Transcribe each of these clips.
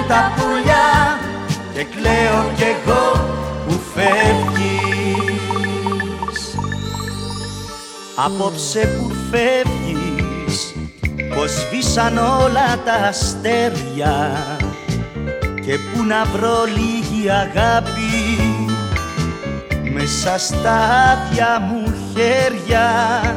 τα πουλιά και κλαίω κι εγώ που φεύγεις. Απόψε που φεύγεις, πως σβήσαν όλα τα αστέρια και που να βρω λίγη αγάπη μέσα στα άδεια μου χέρια.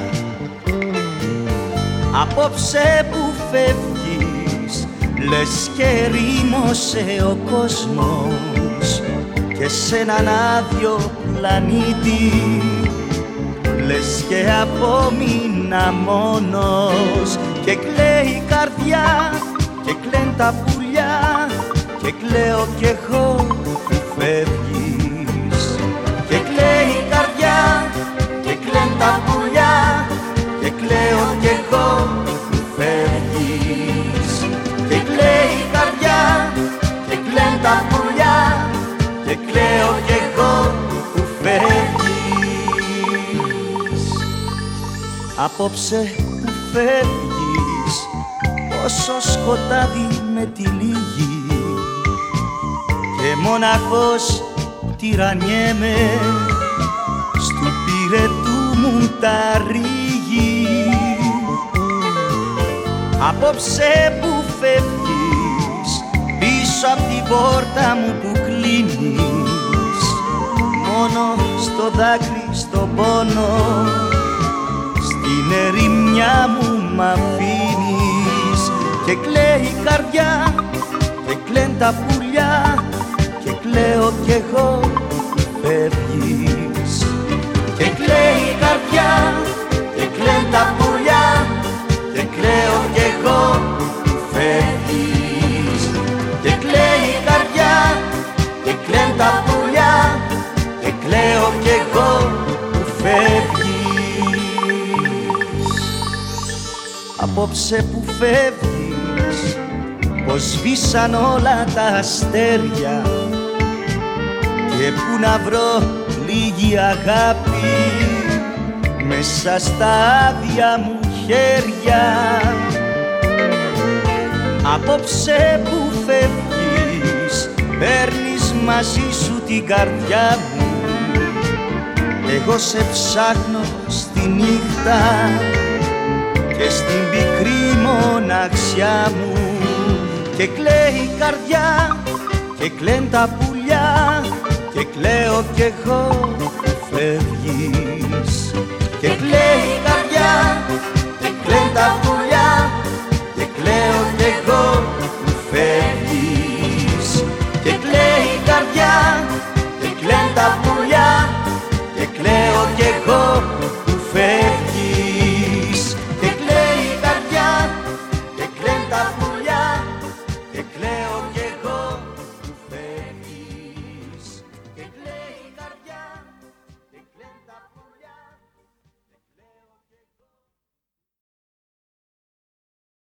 Απόψε που φεύγεις, λες και ρήμωσε ο κόσμος και σε έναν άδειο πλανήτη λες και απόμεινα μόνος. Και κλαίει η καρδιά και κλαίν τα πουλιά και κλαίω κι εγώ που φεύγεις. Και κλαίει η καρδιά και κλαίν τα πουλιά και κλαίω κι εγώ που φεύγεις. Και κλαίει η καρδιά και κλαίν τα πουλιά και κλαίω κι εγώ που φεύγεις. Απόψε που φεύγεις, πόσο σκοτάδι με τυλίγει και μοναχός τυραννιέμαι στου πυρετού μου τα ρίγη. Απόψε που φεύγεις, πίσω απ' την πόρτα μου που κλείνεις, μόνο στο δάκρυ, στο πόνο, στην ερημιά μου μ' αφήνεις. Και κλαίει η καρδιά και κλαίν τα πουλιά και κλαίω κι εγώ που φεύγεις. Και κλαίει η καρδιά και κλαίν τα πουλιά και κλαίω κι εγώ που φεύγεις. Και κλαίει η καρδιά και κλαίν τα πουλιά και κλαίω κι εγώ που φεύγεις. Απόψε που φεύγεις, πως σβήσαν όλα τα αστέρια και που να βρω λίγη αγάπη μέσα στα άδεια μου χέρια. Απόψε που φεύγεις, παίρνεις μαζί σου την καρδιά μου. Εγώ σε ψάχνω στη νύχτα και στην πικρή μοναξιά μου. Και κλαίει η καρδιά και κλαίν τα πουλιά και κλαίω κι εγώ που φεύγεις. Και κλαίει η καρδιά